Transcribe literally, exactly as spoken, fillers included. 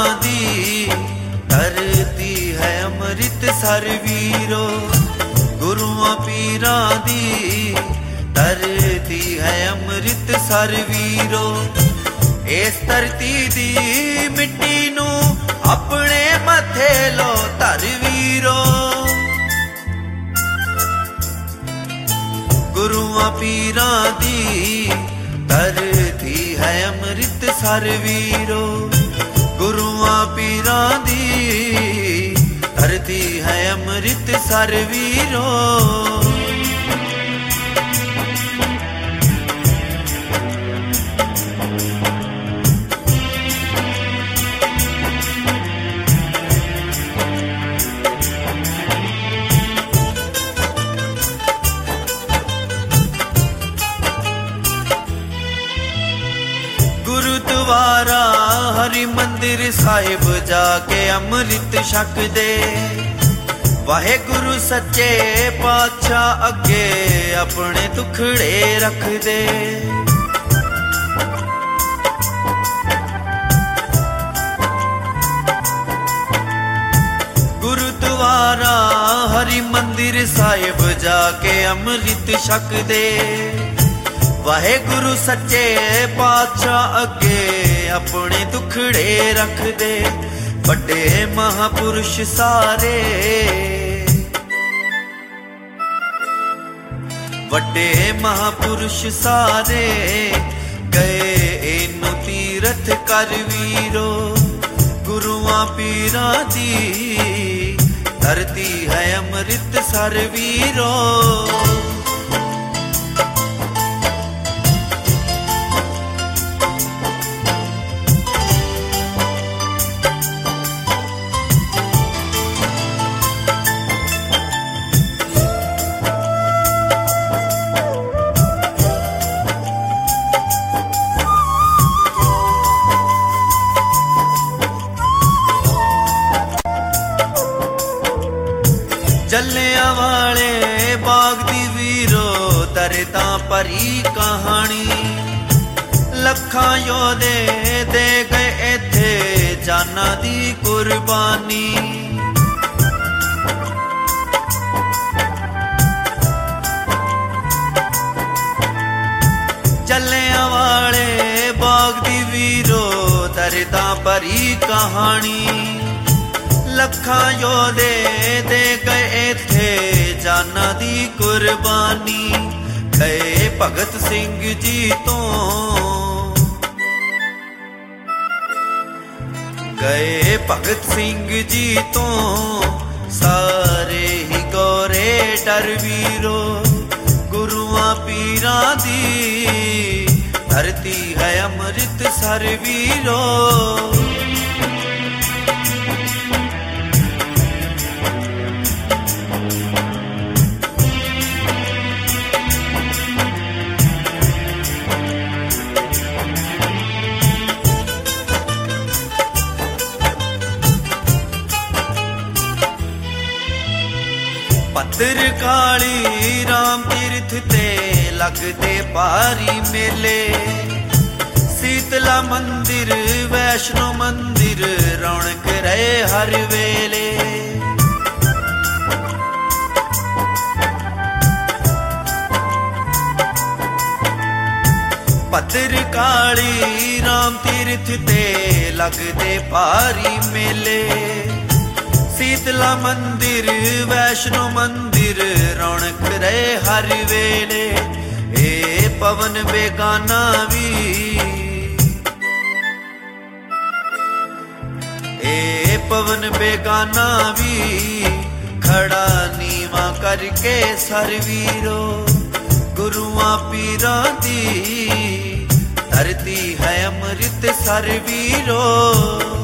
दी धरती है अमृतसर वीरो। गुरुआं पीरां दी धरती है अमृतसर वीरो। इस धरती दी मिट्टी नू अपने मथे लो धर वीरो। गुरुआं पीरां दी धरती है अमृतसर वीरो। गुरुआं पीरां दी धरती है अमृतसर वीरो। गुरुद्वारा हरि मंदिर साहिब जाके अमृत छक दे। वाहे गुरु सच्चे पातशाह अगे अपने दुखड़े रख दे। गुरुद्वारा हरि मंदिर साहिब जाके अमृत छक दे। वाहे गुरु सच्चे पातशाह अगे अपने दुखड़े रख दे। बड़े महापुरुष सारे बड़े महापुरुष सारे गए इनु तीरथ कर वीरो। गुरुआं पीरां दी धरती है अमृतसर वीरो। जलियांवाले बाग दी वीरो दरदां भरी कहानी। लखां योधे दे गए इत्थे जाना दी कुर्बानी। जलियांवाले बाग दी वीरो दरदां भरी कहानी। लखां योधे दे गए थे जाना दी कुर्बानी। गए भगत सिंह जी तो गए भगत सिंह जी तो सारे ही गोरे डर वीरो। गुरुआं पीरां दी धरती है अमृतसर वीरो। पत्थर काली राम तीर्थ ते लगदे भारी मेले। शीतला मंदिर वैष्णो मंदिर रौनक रहे हर वेले। पत्थर काली राम तीर्थ ते लगदे भारी मेले। शीतला मंदिर वैष्णो मंदिर रौनक रहे हर वेले। ए पवन बेगाना भी ए पवन बेगाना भी खड़ा नीवा करके सर वीरो। गुरुआं पीरां दी धरती है अमृतसर वीरो।